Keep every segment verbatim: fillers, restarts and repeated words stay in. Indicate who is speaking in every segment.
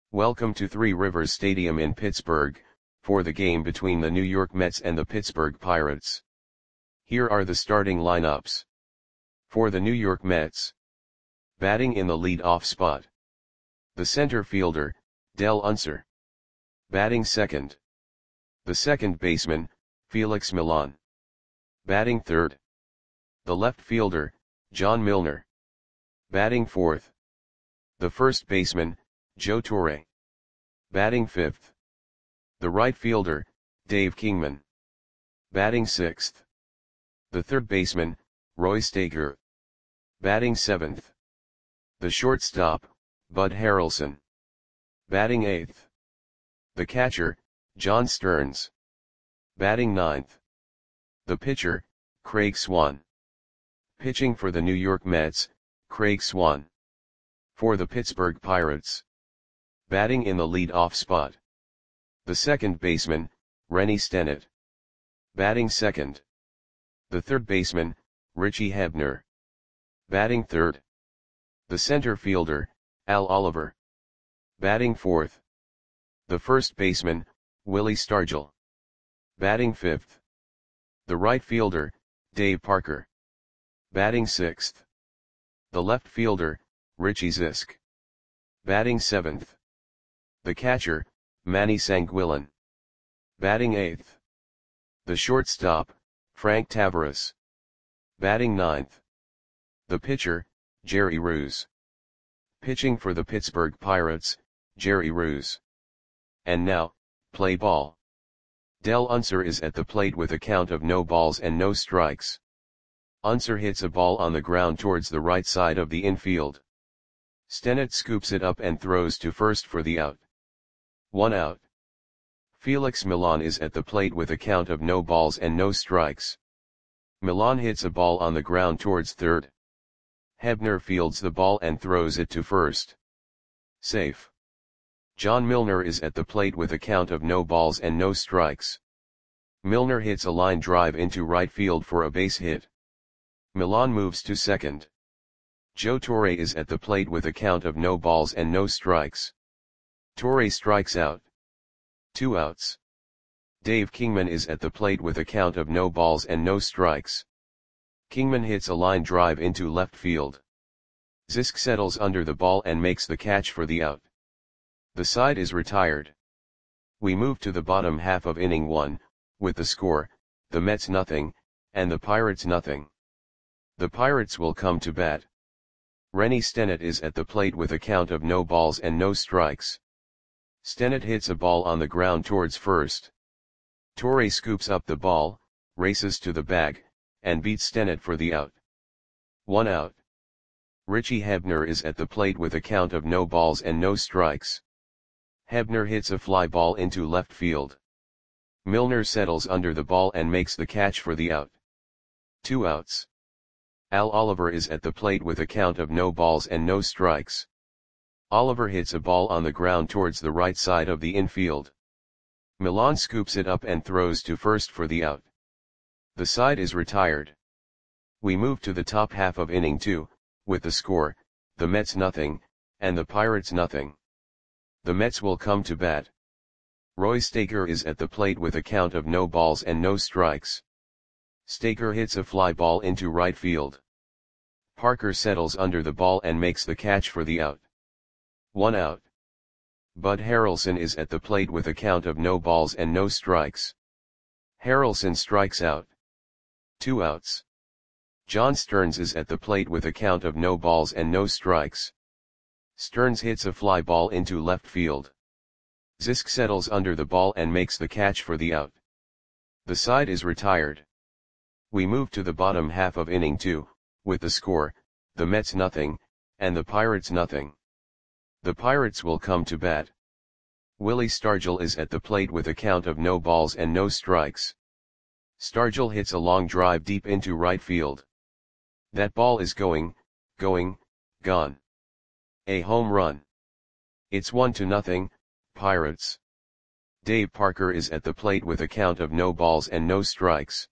Speaker 1: Welcome to Three Rivers Stadium in Pittsburgh, for the game between the New York Mets and the Pittsburgh Pirates. Here are the starting lineups. For the New York Mets. Batting in the lead-off spot. The center fielder, Del Unser. Batting second. The second baseman, Felix Millan. Batting third. The left fielder, John Milner. Batting fourth. The first baseman, Joe Torre. Batting fifth. The right fielder, Dave Kingman. Batting sixth. The third baseman, Roy Stager. Batting seventh. The shortstop, Bud Harrelson. Batting eighth. The catcher, John Stearns. Batting ninth. The pitcher, Craig Swan. Pitching for the New York Mets, Craig Swan. For the Pittsburgh Pirates. Batting in the lead-off spot. The second baseman, Rennie Stennett. Batting second. The third baseman, Richie Hebner. Batting third. The center fielder, Al Oliver. Batting fourth. The first baseman, Willie Stargell. Batting fifth. The right fielder, Dave Parker. Batting sixth. The left fielder, Richie Zisk. Batting seventh. The catcher, Manny Sanguillen. Batting eighth. The shortstop, Frank Tavares. Batting ninth. The pitcher, Jerry Roos. Pitching for the Pittsburgh Pirates, Jerry Roos. And now, play ball. Del Unser is at the plate with a count of no balls and no strikes. Unser hits a ball on the ground towards the right side of the infield. Stennett scoops it up and throws to first for the out. One out. Felix Millan is at the plate with a count of no balls and no strikes. Millan hits a ball on the ground towards third. Hebner fields the ball and throws it to first. Safe. John Milner is at the plate with a count of no balls and no strikes. Milner hits a line drive into right field for a base hit. Millan moves to second. Joe Torre is at the plate with a count of no balls and no strikes. Torre strikes out. Two outs. Dave Kingman is at the plate with a count of no balls and no strikes. Kingman hits a line drive into left field. Zisk settles under the ball and makes the catch for the out. The side is retired. We move to the bottom half of inning one, with the score, the Mets nothing, and the Pirates nothing. The Pirates will come to bat. Rennie Stennett is at the plate with a count of no balls and no strikes. Stennett hits a ball on the ground towards first. Torre scoops up the ball, races to the bag, and beats Stennett for the out. One out. Richie Hebner is at the plate with a count of no balls and no strikes. Hebner hits a fly ball into left field. Milner settles under the ball and makes the catch for the out. Two outs. Al Oliver is at the plate with a count of no balls and no strikes. Oliver hits a ball on the ground towards the right side of the infield. Millan scoops it up and throws to first for the out. The side is retired. We move to the top half of inning two, with the score, the Mets nothing, and the Pirates nothing. The Mets will come to bat. Roy Stager is at the plate with a count of no balls and no strikes. Stager hits a fly ball into right field. Parker settles under the ball and makes the catch for the out. One out. Bud Harrelson is at the plate with a count of no balls and no strikes. Harrelson strikes out. Two outs. John Stearns is at the plate with a count of no balls and no strikes. Stearns hits a fly ball into left field. Zisk settles under the ball and makes the catch for the out. The side is retired. We move to the bottom half of inning two, with the score, the Mets nothing, and the Pirates nothing. The Pirates will come to bat. Willie Stargell is at the plate with a count of no balls and no strikes. Stargell hits a long drive deep into right field. That ball is going, going, gone. A home run. It's one to nothing, Pirates. Dave Parker is at the plate with a count of no balls and no strikes.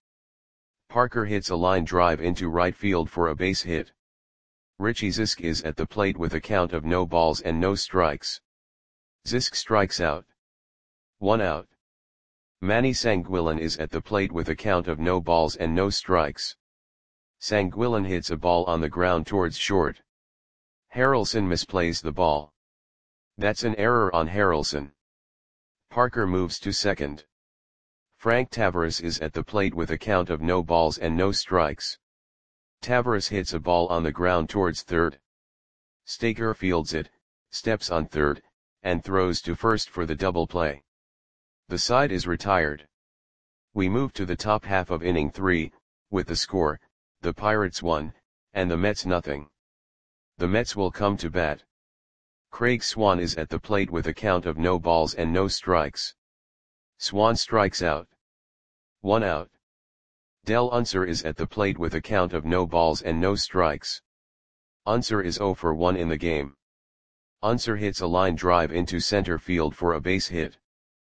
Speaker 1: Parker hits a line drive into right field for a base hit. Richie Zisk is at the plate with a count of no balls and no strikes. Zisk strikes out. One out. Manny Sanguilin is at the plate with a count of no balls and no strikes. Sanguilin hits a ball on the ground towards short. Harrelson misplays the ball. That's an error on Harrelson. Parker moves to second. Frank Tavares is at the plate with a count of no balls and no strikes. Tavares hits a ball on the ground towards third. Staker fields it, steps on third, and throws to first for the double play. The side is retired. We move to the top half of inning three, with the score, the Pirates one, and the Mets nothing. The Mets will come to bat. Craig Swan is at the plate with a count of no balls and no strikes. Swan strikes out. One out. Del Unser is at the plate with a count of no balls and no strikes. Unser is oh for one in the game. Unser hits a line drive into center field for a base hit.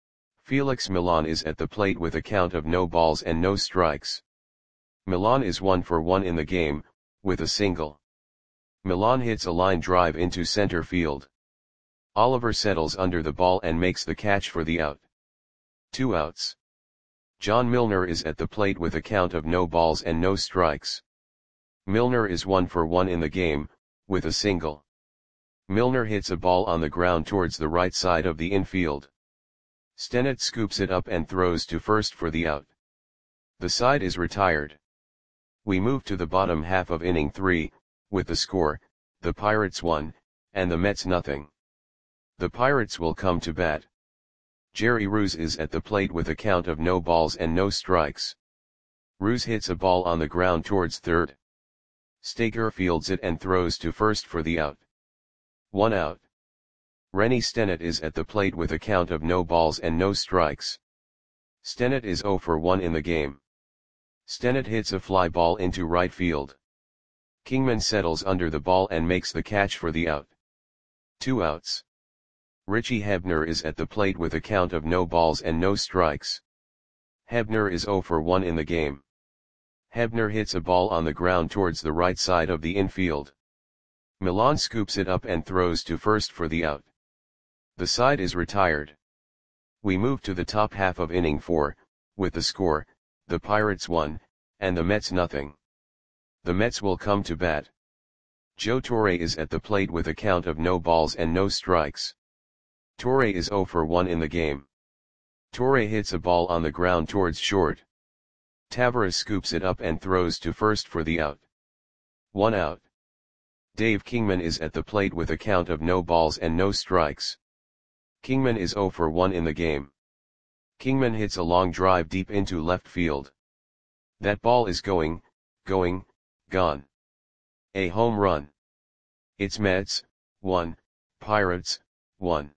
Speaker 1: Felix Milan is at the plate with a count of no balls and no strikes. Milan is one for one in the game, with a single. Milan hits a line drive into center field. Oliver settles under the ball and makes the catch for the out. Two outs. John Milner is at the plate with a count of no balls and no strikes. Milner is one for one in the game, with a single. Milner hits a ball on the ground towards the right side of the infield. Stennett scoops it up and throws to first for the out. The side is retired. We move to the bottom half of inning three, with the score, the Pirates one, and the Mets nothing. The Pirates will come to bat. Jerry Ruse is at the plate with a count of no balls and no strikes. Ruse hits a ball on the ground towards third. Staker fields it and throws to first for the out. One out. Rennie Stennett is at the plate with a count of no balls and no strikes. Stennett is oh for one in the game. Stennett hits a fly ball into right field. Kingman settles under the ball and makes the catch for the out. Two outs. Richie Hebner is at the plate with a count of no balls and no strikes. Hebner is oh for one in the game. Hebner hits a ball on the ground towards the right side of the infield. Milan scoops it up and throws to first for the out. The side is retired. We move to the top half of inning four, with the score, the Pirates one, and the Mets nothing. The Mets will come to bat. Joe Torre is at the plate with a count of no balls and no strikes. Torre is oh for one in the game. Torre hits a ball on the ground towards short. Tavares scoops it up and throws to first for the out. One out. Dave Kingman is at the plate with a count of no balls and no strikes. Kingman is oh for one in the game. Kingman hits a long drive deep into left field. That ball is going, going, gone. A home run. It's Mets, one, Pirates, one.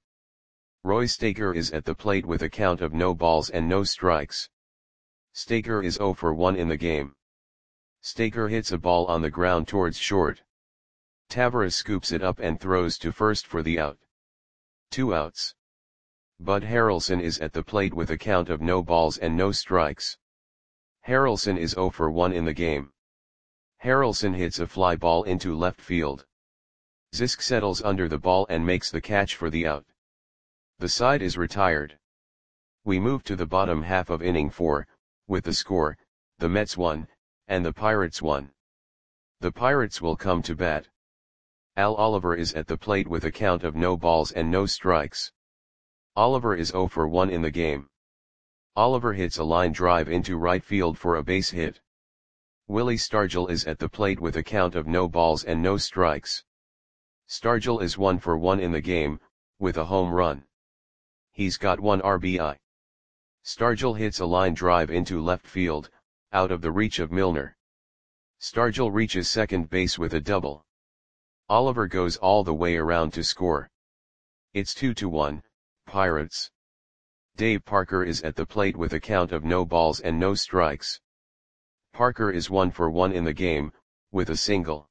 Speaker 1: Roy Staker is at the plate with a count of no balls and no strikes. Staker is oh for one in the game. Staker hits a ball on the ground towards short. Tavares scoops it up and throws to first for the out. Two outs. Bud Harrelson is at the plate with a count of no balls and no strikes. Harrelson is oh for one in the game. Harrelson hits a fly ball into left field. Zisk settles under the ball and makes the catch for the out. The side is retired. We move to the bottom half of inning four, with the score, the Mets one, and the Pirates one. The Pirates will come to bat. Al Oliver is at the plate with a count of no balls and no strikes. Oliver is oh for one in the game. Oliver hits a line drive into right field for a base hit. Willie Stargell is at the plate with a count of no balls and no strikes. Stargell is one for one in the game, with a home run. He's got one R B I. Stargell hits a line drive into left field, out of the reach of Milner. Stargell reaches second base with a double. Oliver goes all the way around to score. It's two to one, Pirates. Dave Parker is at the plate with a count of no balls and no strikes. Parker is one for one in the game, with a single.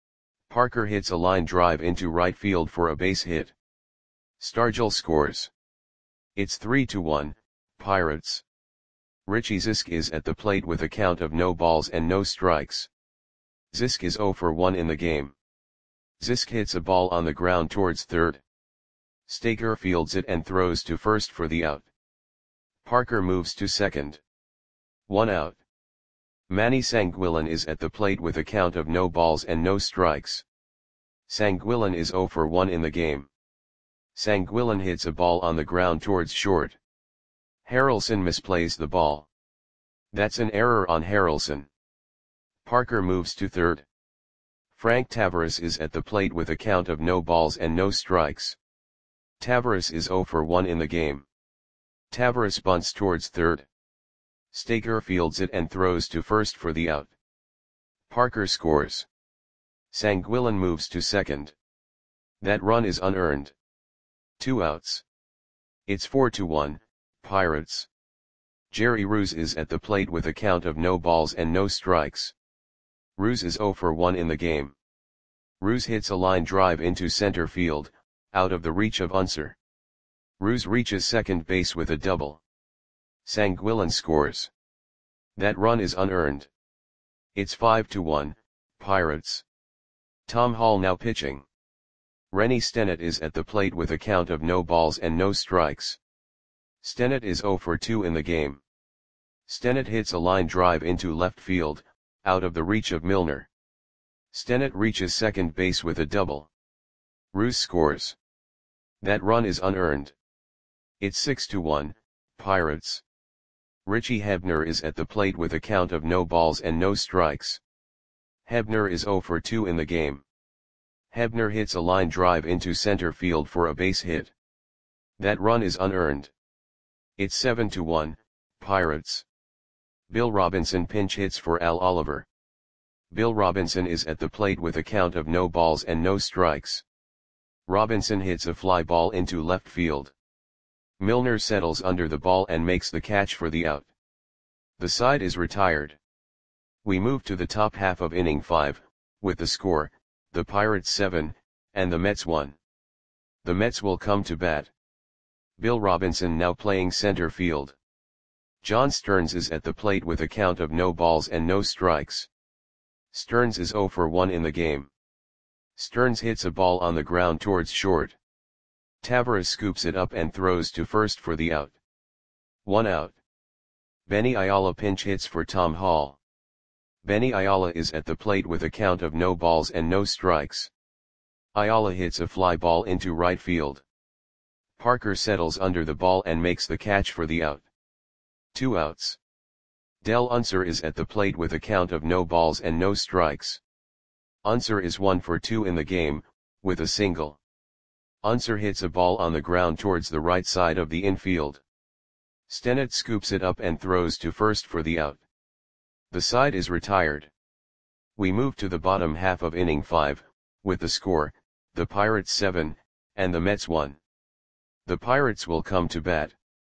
Speaker 1: Parker hits a line drive into right field for a base hit. Stargell scores. It's three to one, Pirates. Richie Zisk is at the plate with a count of no balls and no strikes. Zisk is oh for one in the game. Zisk hits a ball on the ground towards third. Staker fields it and throws to first for the out. Parker moves to second. One out. Manny Sanguillen is at the plate with a count of no balls and no strikes. Sanguillen is zero for one in the game. Sanguillen hits a ball on the ground towards short. Harrelson misplays the ball. That's an error on Harrelson. Parker moves to third. Frank Tavares is at the plate with a count of no balls and no strikes. Tavares is zero for one in the game. Tavares bunts towards third. Staker fields it and throws to first for the out. Parker scores. Sanguillen moves to second. That run is unearned. Two outs. It's four to one, Pirates. Jerry Ruse is at the plate with a count of no balls and no strikes. Ruse is zero for one in the game. Ruse hits a line drive into center field, out of the reach of Unser. Ruse reaches second base with a double. Sanguillen scores. That run is unearned. It's five to one, Pirates. Tom Hall now pitching. Rennie Stennett is at the plate with a count of no balls and no strikes. Stennett is zero for two in the game. Stennett hits a line drive into left field, out of the reach of Milner. Stennett reaches second base with a double. Ruse scores. That run is unearned. It's six to one, Pirates. Richie Hebner is at the plate with a count of no balls and no strikes. Hebner is zero for two in the game. Hebner hits a line drive into center field for a base hit. That run is unearned. It's seven to one, Pirates. Bill Robinson pinch hits for Al Oliver. Bill Robinson is at the plate with a count of no balls and no strikes. Robinson hits a fly ball into left field. Milner settles under the ball and makes the catch for the out. The side is retired. We move to the top half of inning five, with the score, the Pirates seven, and the Mets one. The Mets will come to bat. Bill Robinson now playing center field. John Stearns is at the plate with a count of no balls and no strikes. Stearns is zero for one in the game. Stearns hits a ball on the ground towards short. Tavares scoops it up and throws to first for the out. One out. Benny Ayala pinch hits for Tom Hall. Benny Ayala is at the plate with a count of no balls and no strikes. Ayala hits a fly ball into right field. Parker settles under the ball and makes the catch for the out. Two outs. Del Unser is at the plate with a count of no balls and no strikes. Unser is one for two in the game, with a single. Unser hits a ball on the ground towards the right side of the infield. Stennett scoops it up and throws to first for the out. The side is retired. We move to the bottom half of inning five, with the score, the Pirates seven, and the Mets one. The Pirates will come to bat.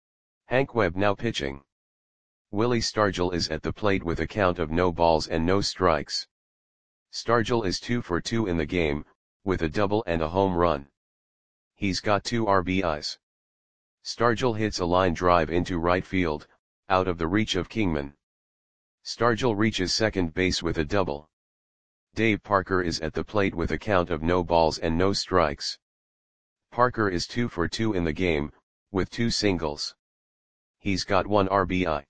Speaker 1: Hank Webb now pitching. Willie Stargell is at the plate with a count of no balls and no strikes. Stargell is two for two in the game, with a double and a home run. He's got two R B Is. Stargell hits a line drive into right field, out of the reach of Kingman. Stargell reaches second base with a double. Dave Parker is at the plate with a count of no balls and no strikes. Parker is two for two in the game, with two singles. He's got one R B I.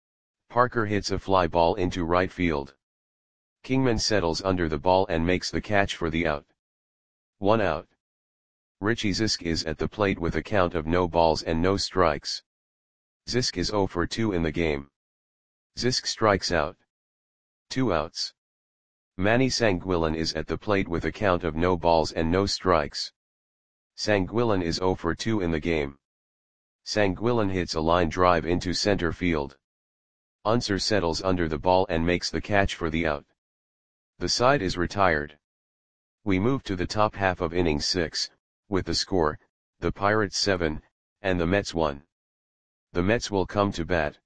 Speaker 1: Parker hits a fly ball into right field. Kingman settles under the ball and makes the catch for the out. One out. Richie Zisk is at the plate with a count of no balls and no strikes. Zisk is zero for two in the game. Zisk strikes out. Two outs. Manny Sanguillen is at the plate with a count of no balls and no strikes. Sanguillen is zero for two in the game. Sanguillen hits a line drive into center field. Unser settles under the ball and makes the catch for the out. The side is retired. We move to the top half of inning six, with the score, the Pirates seven, and the Mets one. The Mets will come to bat.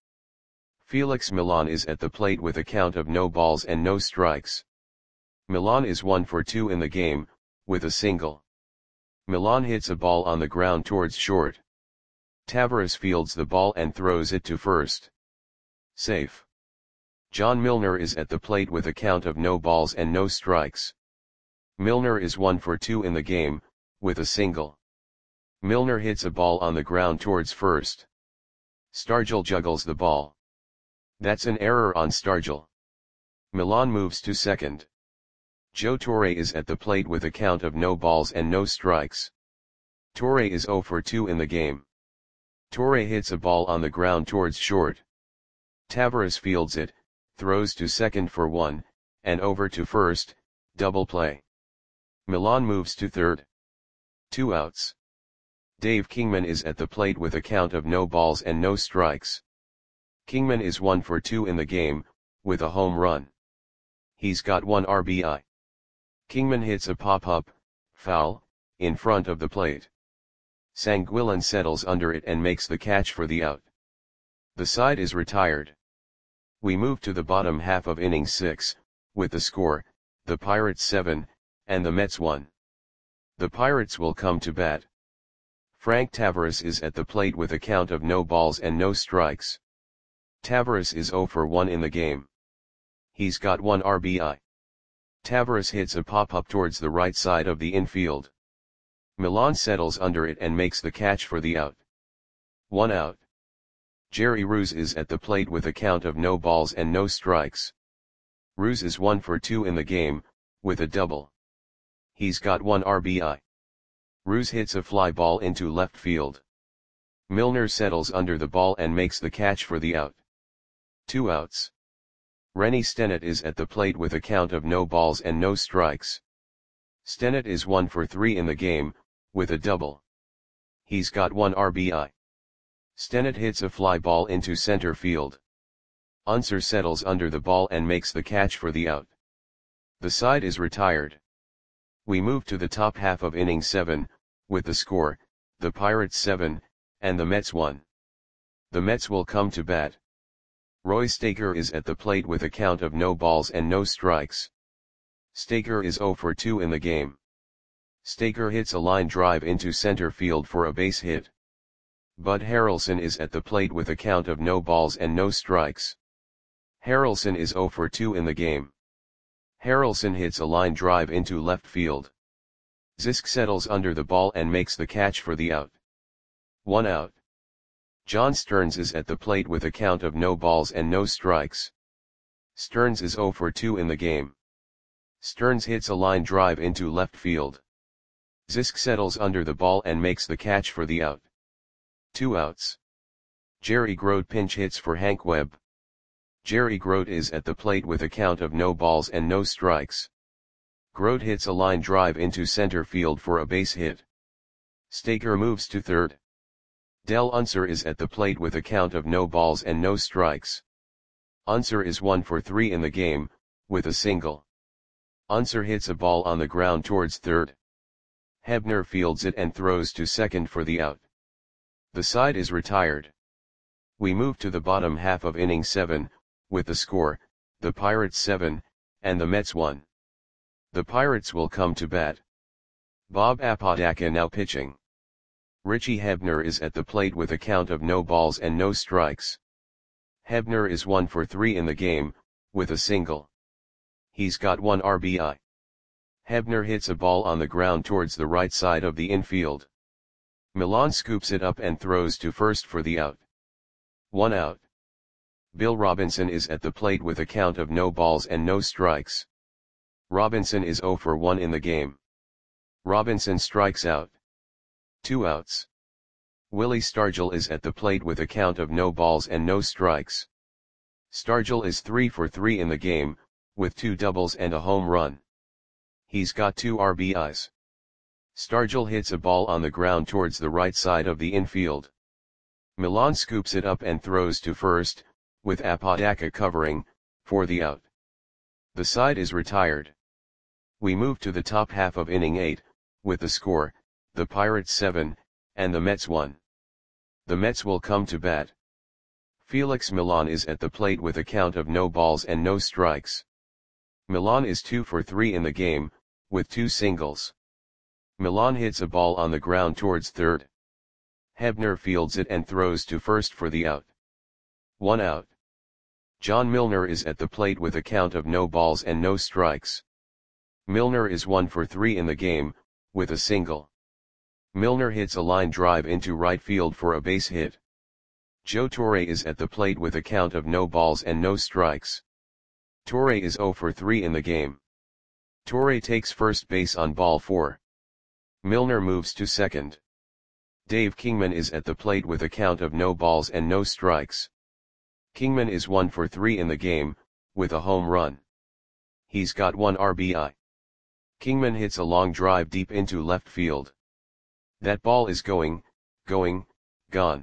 Speaker 1: Felix Millan is at the plate with a count of no balls and no strikes. Millan is one for two in the game, with a single. Millan hits a ball on the ground towards short. Tavares fields the ball and throws it to first. Safe. John Milner is at the plate with a count of no balls and no strikes. Milner is one for two in the game, with a single. Milner hits a ball on the ground towards first. Stargell juggles the ball. That's an error on Stargell. Milan moves to second. Joe Torre is at the plate with a count of no balls and no strikes. Torre is zero for two in the game. Torre hits a ball on the ground towards short. Tavares fields it, throws to second for one, and over to first, double play. Milan moves to third. Two outs. Dave Kingman is at the plate with a count of no balls and no strikes. Kingman is one for two in the game, with a home run. He's got one R B I. Kingman hits a pop-up, foul, in front of the plate. Sanguillen settles under it and makes the catch for the out. The side is retired. We move to the bottom half of inning six, with the score, the Pirates seven, and the Mets one. The Pirates will come to bat. Frank Tavares is at the plate with a count of no balls and no strikes. Tavares is zero for one in the game. He's got one R B I. Tavares hits a pop-up towards the right side of the infield. Milan settles under it and makes the catch for the out. One out. Jerry Ruse is at the plate with a count of no balls and no strikes. Ruse is one for two in the game, with a double. He's got one R B I. Ruse hits a fly ball into left field. Milner settles under the ball and makes the catch for the out. Two outs. Rennie Stennett is at the plate with a count of no balls and no strikes. Stennett is one for three in the game, with a double. He's got one R B I. Stennett hits a fly ball into center field. Unser settles under the ball and makes the catch for the out. The side is retired. We move to the top half of inning seven, with the score, the Pirates seven, and the Mets one. The Mets will come to bat. Roy Staker is at the plate with a count of no balls and no strikes. Staker is zero for two in the game. Staker hits a line drive into center field for a base hit. Bud Harrelson is at the plate with a count of no balls and no strikes. Harrelson is zero for two in the game. Harrelson hits a line drive into left field. Zisk settles under the ball and makes the catch for the out. One out. John Stearns is at the plate with a count of no balls and no strikes. Stearns is zero for two in the game. Stearns hits a line drive into left field. Zisk settles under the ball and makes the catch for the out. Two outs. Jerry Grote pinch hits for Hank Webb. Jerry Grote is at the plate with a count of no balls and no strikes. Grote hits a line drive into center field for a base hit. Staker moves to third. Del Unser is at the plate with a count of no balls and no strikes. Unser is one for three in the game, with a single. Unser hits a ball on the ground towards third. Hebner fields it and throws to second for the out. The side is retired. We move to the bottom half of inning seven, with the score, the Pirates seven, and the Mets one. The Pirates will come to bat. Bob Apodaca now pitching. Richie Hebner is at the plate with a count of no balls and no strikes. Hebner is one for three in the game, with a single. He's got one R B I. Hebner hits a ball on the ground towards the right side of the infield. Milan scoops it up and throws to first for the out. One out. Bill Robinson is at the plate with a count of no balls and no strikes. Robinson is zero for one in the game. Robinson strikes out. Two outs. Willie Stargell is at the plate with a count of no balls and no strikes. Stargell is three for three in the game, with two doubles and a home run. He's got two R B Is. Stargell hits a ball on the ground towards the right side of the infield. Milan scoops it up and throws to first, with Apodaca covering, for the out. The side is retired. We move to the top half of inning eight, with the score, the Pirates seven, and the Mets one. The Mets will come to bat. Felix Milan is at the plate with a count of no balls and no strikes. Milan is two for three in the game, with two singles. Milan hits a ball on the ground towards third. Hebner fields it and throws to first for the out. One out. John Milner is at the plate with a count of no balls and no strikes. Milner is one for three in the game, with a single. Milner hits a line drive into right field for a base hit. Joe Torre is at the plate with a count of no balls and no strikes. Torre is zero for three in the game. Torre takes first base on ball four. Milner moves to second. Dave Kingman is at the plate with a count of no balls and no strikes. Kingman is one for three in the game, with a home run. He's got one R B I. Kingman hits a long drive deep into left field. That ball is going, going, gone.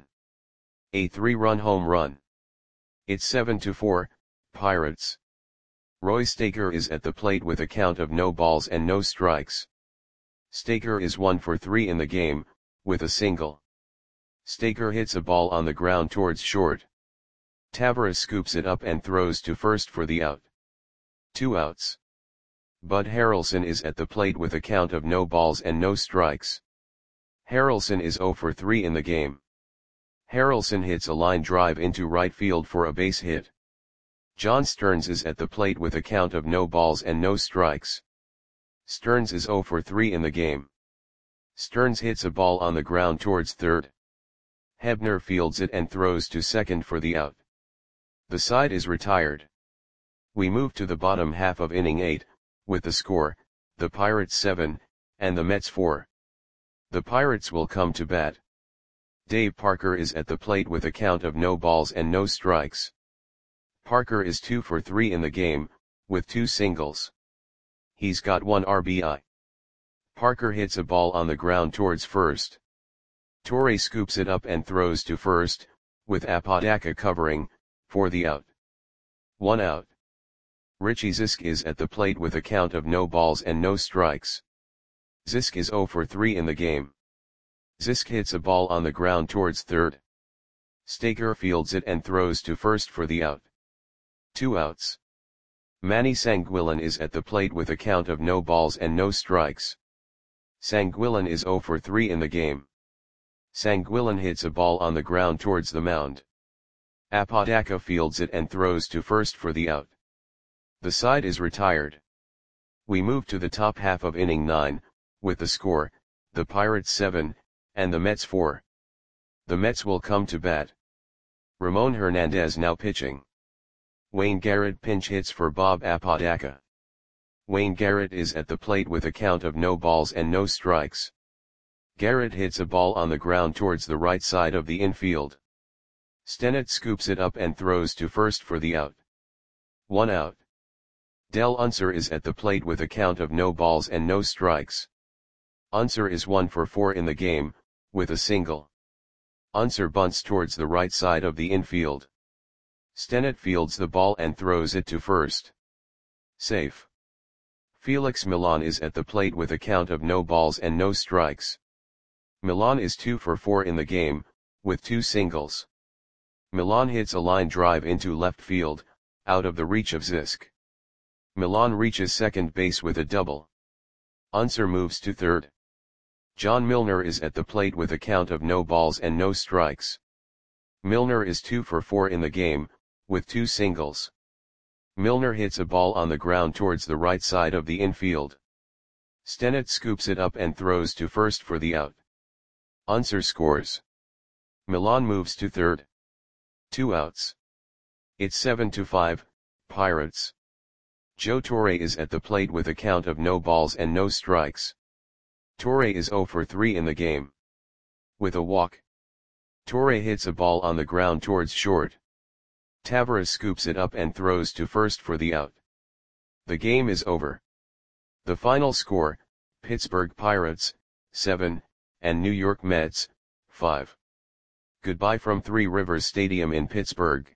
Speaker 1: A three-run home run. It's seven to four, Pirates. Roy Staker is at the plate with a count of no balls and no strikes. Staker is one for three in the game, with a single. Staker hits a ball on the ground towards short. Tavares scoops it up and throws to first for the out. Two outs. Bud Harrelson is at the plate with a count of no balls and no strikes. Harrelson is zero for three in the game. Harrelson hits a line drive into right field for a base hit. John Stearns is at the plate with a count of no balls and no strikes. Stearns is zero for three in the game. Stearns hits a ball on the ground towards third. Hebner fields it and throws to second for the out. The side is retired. We move to the bottom half of inning eight, with the score, the Pirates seven, and the Mets four. The Pirates will come to bat. Dave Parker is at the plate with a count of no balls and no strikes. Parker is two for three in the game, with two singles. He's got one R B I. Parker hits a ball on the ground towards first. Torre scoops it up and throws to first, with Apodaca covering, for the out. One out. Richie Zisk is at the plate with a count of no balls and no strikes. Zisk is zero for three in the game. Zisk hits a ball on the ground towards third. Staker fields it and throws to first for the out. Two outs. Manny Sanguillen is at the plate with a count of no balls and no strikes. Sanguillen is zero for three in the game. Sanguillen hits a ball on the ground towards the mound. Apodaca fields it and throws to first for the out. The side is retired. We move to the top half of inning nine, with the score, the Pirates seven, and the Mets four. The Mets will come to bat. Ramon Hernandez now pitching. Wayne Garrett pinch hits for Bob Apodaca. Wayne Garrett is at the plate with a count of no balls and no strikes. Garrett hits a ball on the ground towards the right side of the infield. Stennett scoops it up and throws to first for the out. One out. Del Unser is at the plate with a count of no balls and no strikes. Unser is one for four in the game, with a single. Unser bunts towards the right side of the infield. Stennett fields the ball and throws it to first. Safe. Felix Milan is at the plate with a count of no balls and no strikes. Milan is two for four in the game, with two singles. Milan hits a line drive into left field, out of the reach of Zisk. Milan reaches second base with a double. Unser moves to third. John Milner is at the plate with a count of no balls and no strikes. Milner is two for four in the game, with two singles. Milner hits a ball on the ground towards the right side of the infield. Stennett scoops it up and throws to first for the out. Unser scores. Milan moves to third. Two outs. It's seven to five, Pirates. Joe Torre is at the plate with a count of no balls and no strikes. Torre is zero for three in the game. With a walk. Torre hits a ball on the ground towards short. Tavares scoops it up and throws to first for the out. The game is over. The final score, Pittsburgh Pirates, seven, and New York Mets, five. Goodbye from Three Rivers Stadium in Pittsburgh.